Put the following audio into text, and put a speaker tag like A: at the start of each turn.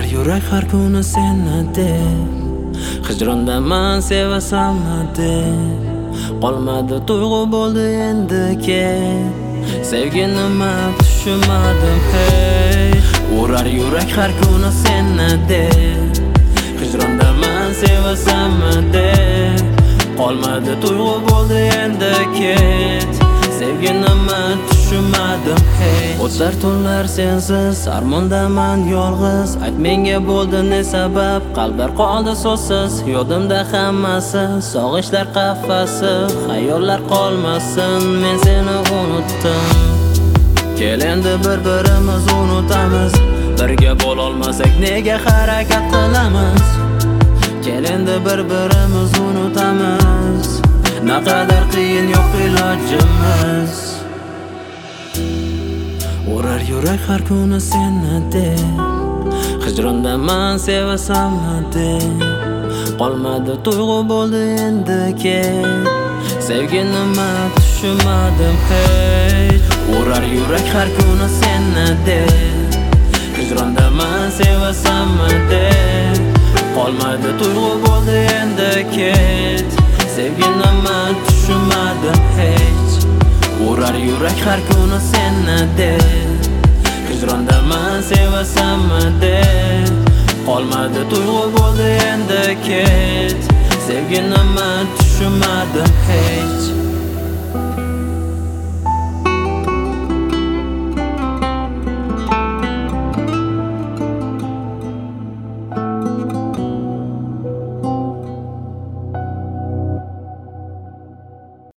A: Urar yurak har kuni seni deb, hijrondaman sevasanmi deb. Qolmadi tuyg'u bo'ldi endi ket, sevgi nima tushunmadim hey. Urar yurak har kuni seni deb, hijrondaman sevasanmi deb. Qolmadi tuyg'u bo'ldi endi ket, sevgi nima tushunmadim hey. O'tlar tunlar sensiz, armondaman yolg'iz. Ayt menga bo'ldi ne sabab, qalblar qoldi so'zsiz. Yodimda hammasi, sog'ishlar qafasi, xayollar qolmasin, men seni unutdim. Kel endi bir-birimiz unutamiz, birga bo'lolmasak nega harakat qilamiz? Kel endi bir-birimiz unutamiz, naqadar qiyin yo'q ilojimiz. Urar yurak har kuni seni deb, hijrondaman sevasanmi deb. Qolmadi tuyg'u bo'ldi endi ket, sevgi nima tushunmadim hey. Urar yurak har kuni seni deb, hijrondaman sevasanmi deb. Qolmadi tuyg'u bo'ldi endi ket, sevgi nima tushunmadim hech. Urar yurak har kuni seni deb, hijrondaman sevasanmi deb. Qolmadi tuyg'u bo'ldi endi ket, sevgi nima tushunmadim hech.